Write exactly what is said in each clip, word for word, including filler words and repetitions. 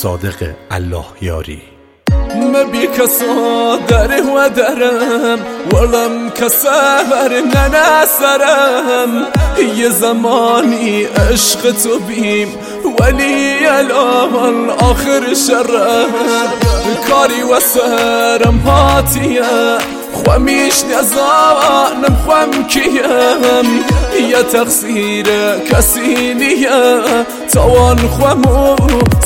صادق الله یاری. مبي كصادر ودرم ولم كسافر نناسرم يا زماني عشق تو بيم ولي الأول آخر شرم كاري وسرم هاتيه خواميش نزانم خوام کیم یا تقصیر کسی نیه توان خوامو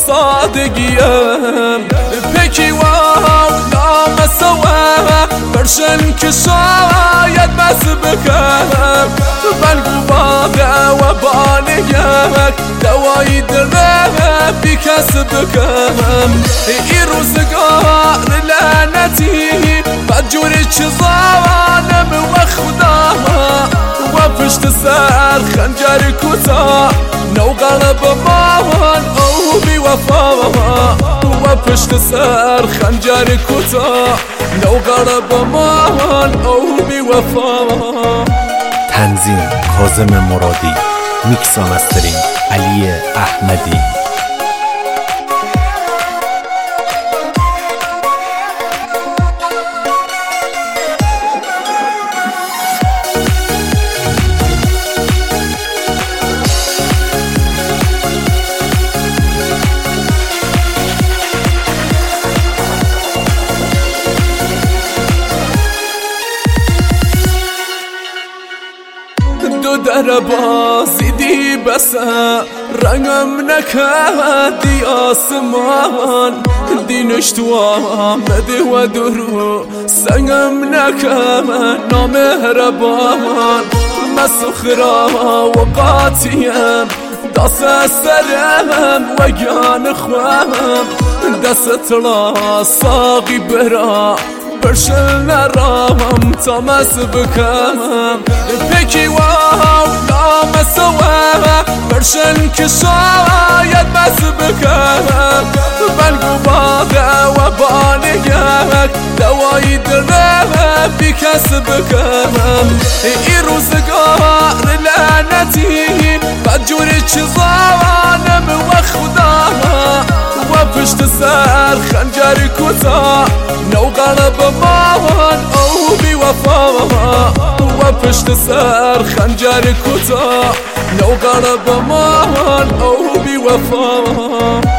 سادگیم پکی واو نامسوه برشن که شاید بس بکم بلگو باده و بالیم دوایی دره بی کس بکم ای روزگار لعنتی بدجوری چیزانم و خدا و پشت سر خنجر کتا نو قلب مان او بی وفا و پشت سر خنجر کتا نو قلب مان او بی وفا. تنظیم کاظم مرادی، میکس و مسترینگ علی احمدی. دو در بازی دی بسه رنگم نکردی آسمان دینش تو آمده و درو سنگم نکرد نامهربان مسخرا و قاطیم دست سرم و گان خوام دست را ساقی برا برشل نرام تماس بکم پکی واو نامسوه برشل که شاید بس بکم بلگو باده و بالیم دوایی دره بی کس بکم ای روزگار لعنتی بدجوری چیزانم و خدا و پشت سر خنجر کتا نو قلب مان او بی وفا و پشت سر خنجر کتا نو قلب مان او بی وفا.